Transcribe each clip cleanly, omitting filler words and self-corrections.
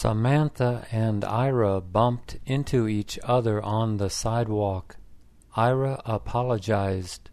Samantha and Ira bumped into each other on the sidewalk. Ira apologized.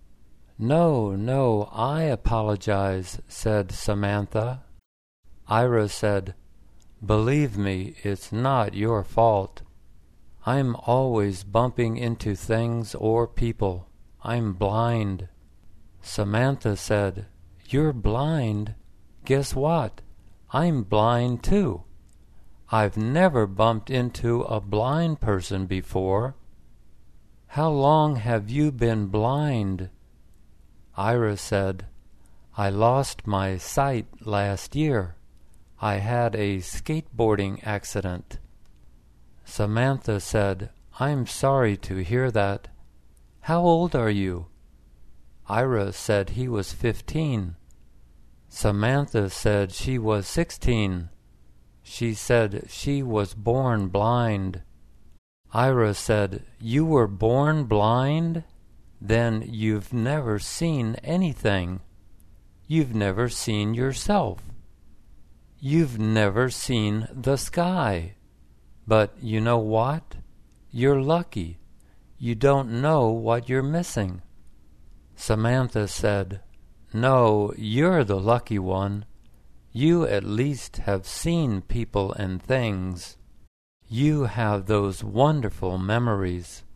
"No, I apologize," said Samantha. Ira said, "Believe me, it's not your fault. I'm always bumping into things or people. I'm blind." Samantha said, "You're blind? Guess what? I'm blind too. I've never bumped into a blind person before." "How long have you been blind?" Ira said, "I lost my sight last year. I had a skateboarding accident." Samantha said, "I'm sorry to hear that. How old are you?" Ira said he was 15. Samantha said she was 16. She said she was born blind. Ira said, "You were born blind? Then you've never seen anything. You've never seen yourself. You've never seen the sky. But you know what? You're lucky. You don't know what you're missing." Samantha said, "No, you're the lucky one. You at least have seen people and things. You have those wonderful memories."